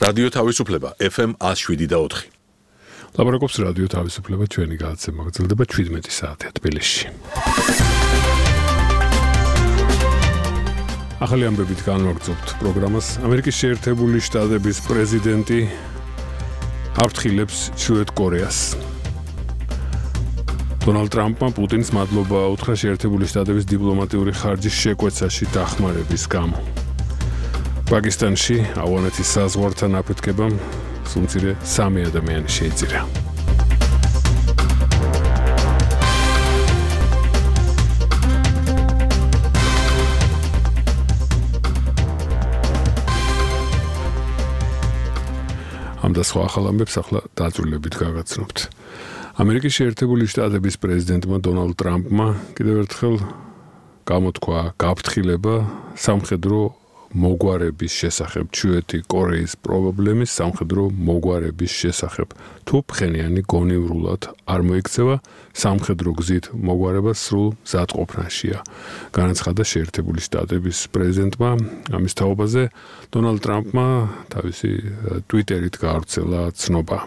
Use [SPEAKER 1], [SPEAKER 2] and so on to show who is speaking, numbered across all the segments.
[SPEAKER 1] რადიო თავისუფლება FM 107.4.
[SPEAKER 2] ლაპარაკობს რადიო თავისუფლება, ჩვენი გადაცემა გრძელდება 17 საათი თბილისში. ახალი ამბებით განვაგრძობთ პროგრამას. ამერიკის შეერთებული შტატების პრეზიდენტი აფრთხილებს ჩრდილოეთ კორეას. დონალდ ტრამპმა პუტინს მადლობა უთხრა შეერთებული შტატების დიპლომატიური ხარჯის შეკვეცაში დახმარების გამო. პაკისტანში ავღანეთის საზღვართან აფეთქებამ სულ 3 ადამიანი შეიწირა. ამ და სხვა ახალ ამბებს ახლა დაწვრილებით გაგაცნობთ. ამერიკის შეერთებული შტატების პრეზიდენტმა დონალდ ტრამპმა კიდევ ერთხელ გამოთქვა გაფრთხილება სამხედრო მოგვარების შესახებ, ჩრდილოეთი კორეის პრობლემის სამხედრო მოგვარების შესახებ. თუ ფხენიანი გონივრულად არ მოიქცევა, სამხედრო გზით მოგვარება სრულ მზადყოფნაშია. განაცხადა შეერთებული შტატების პრეზიდენტმა ამის თაობაზე დონალდ ტრამპმა თავისი ტვიტერით გაავრცელა ცნობა.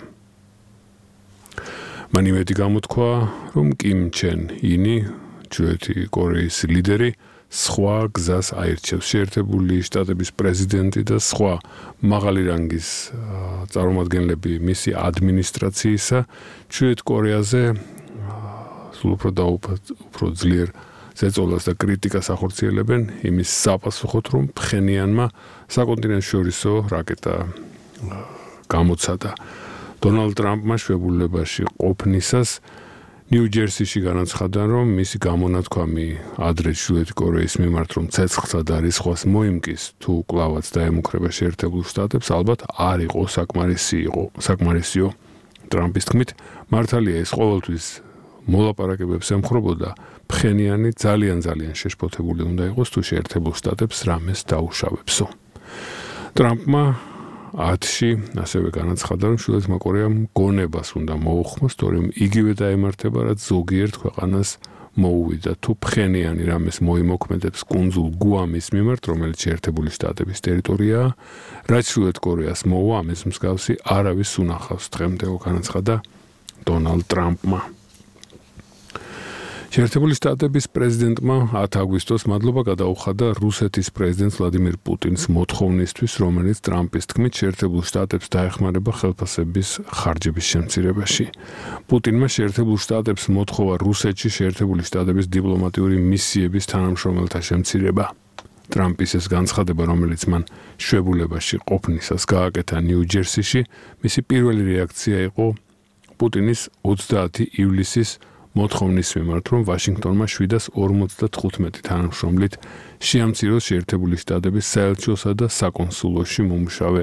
[SPEAKER 2] მან იმედი გამოთქვა, რომ კიმ ჩენ ინი, ჩრდილოეთი კორეის ლიდერი, სხვა გზას აირჩევს. შეერთებული შტატების პრეზიდენტი და სხვა მაღალი რანგის წარმომადგენლები მისი ადმინისტრაციისა ჩრდილოეთ კორეაზე სულ უფრო ძლიერ ზეწოლას და კრიტიკას ახორციელებენ იმის საპასუხოდ, რომ ფხენიანმა საკონტინენტშორისო რაკეტა გამოცადა. დონალდ ტრამპმა შვებულებაში ყოფნისას ნიუ-ჯერსიში განაცხადა, რომ მისი გამონათქვამი ადრე ჩრდილოეთ კორეის მიმართ, რომ ცეცხლსა და რისხვას მოიმკის, თუ კვლავაც დაემუქრება შეერთებულ შტატებს, ალბათ არ იყო საკმარისიო. ტრამპის თქმით, მართალია ეს ყოველთვის მოლაპარაკებებს ემხრობოდა, ფხენიანი ძალიან შეშფოთებული უნდა იყოს, თუ შეერთებულ შტატებს რამეს დაუშავებსო. ტრამპმა 10-ში ასევე განაცხადა, რომ ჩრდილოეთმა კორეამ გონებას უნდა მოუხმოს, თორემ იგივე დაემართება, რაც ზოგიერთ ქვეყანას მოუვიდა. თუ ფხენიანი რამეს მოიმოქმედებს კუნძულ გუამის მიმართ, რომელიც შეერთებული შტატების ტერიტორიაა, რაც ჩრდილოეთ კორეას მოუვა, ამის მსგავსი არავის უნახავს დღემდე, განაცხადა დონალდ ტრამპმა. შეერთებული შტატების პრეზიდენტმა 10 აგვისტოს მადლობა გადაუხადა რუსეთის პრეზიდენტ ვლადიმირ პუტინს მოთხოვნისთვის, რომელიც ტრამპის თქმით შეერთებულ შტატებს დაეხმარება ხელფასების ხარჯების შემცირებაში. პუტინმა შეერთებულ შტატებს მოთხოვა რუსეთში შეერთებული შტატების დიპლომატიური მისიების თანამშრომელთა შემცირება. ტრამპის ეს განცხადება, რომელიც მან შვებულებაში ყოფნისას გააკეთა ნიუ-ჯერსიში, მისი პირველი რეაქცია იყო პუტინის 30 ივლისის მოთხოვნის მიმართ, რომ ვაშინგტონმა 755 თანამშრომლით შეამციროს შეერთებული შტატების საელჩოსა და საკონსულოში მომუშავე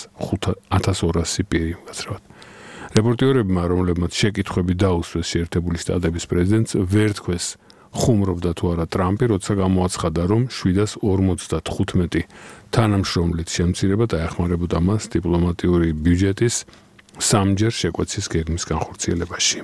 [SPEAKER 2] 1200 პირი. რეპორტიორებმა, რომლებმაც შეკითხვები დაუსვეს შეერთებული შტატების პრეზიდენტს, ვერ თქვეს ხუმრობდა თუ არა ტრამპი, როცა გამოაცხადა, რომ 755 თანამშრომლით შემცირება დაეხმარებოდა მას დიპლომატიური ბიუჯეტის 3-ჯერ შეკვეცის გეგმის განხორციელებაში.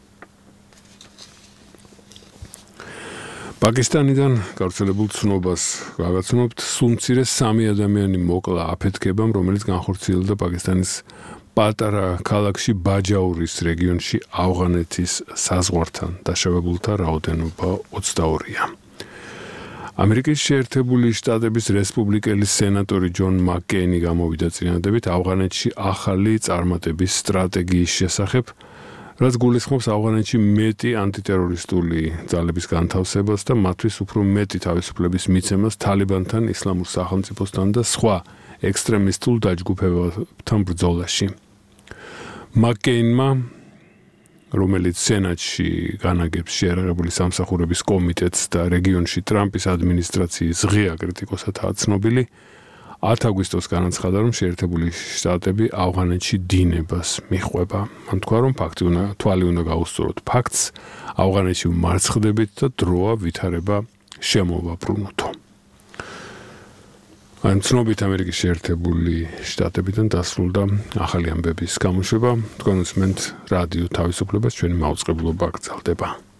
[SPEAKER 2] პაკისტანიდან გავრცელებულ ცნობას გაგაცნობთ, სულ 3 ადამიანი მოკლა აფეთქებამ, რომელიც განხორციელდა პაკისტანის პატარა ქალაქში ბაჯაურის რეგიონში ავღანეთის საზღვართან. დაშავებულთა რაოდენობა 22-ია. ამერიკის შეერთებული შტატების რესპუბლიკელი სენატორი ჯონ მაკკეინი გამოვიდა წინადადებით ავღანეთში ახალი წარმატების სტრატეგიის შესახებ, რაც გულისხმობს ავღანეთში მეტი ანტიტერორისტული ძალების განთავსებას და მათთვის უფრო მეტი თავისუფლების მიცემას თალიბანთან, ისლამურ სახელმწიფოსთან და სხვა ექსტრემისტულ დაჯგუფებებთან ბრძოლაში. მაკკეინმა, რომელიც სენატში განაგებს შეიარაღებული სამსახურების კომიტეტს და რეგიონში ტრამპის ადმინისტრაციის ღია კრიტიკოსადაა ცნობილი, 10 აგვისტოს განაცხადა, რომ შეერთებული შტატები ავღანეთში დინებას მიჰყვება. მან თქვა, რომ თვალი უნდა გაუსწოროთ ფაქტს, ავღანეთში მარცხდებით და დროა ვითარება შემოვაბრუნოთო. ამ ცნობით ამერიკის შეერთებული შტატებიდან დასრულდა ახალი ამბების გამოშვება. თქვენ უსმენთ რადიო თავისუფლებას, ჩვენი მაუწყებლობა გრძელდება.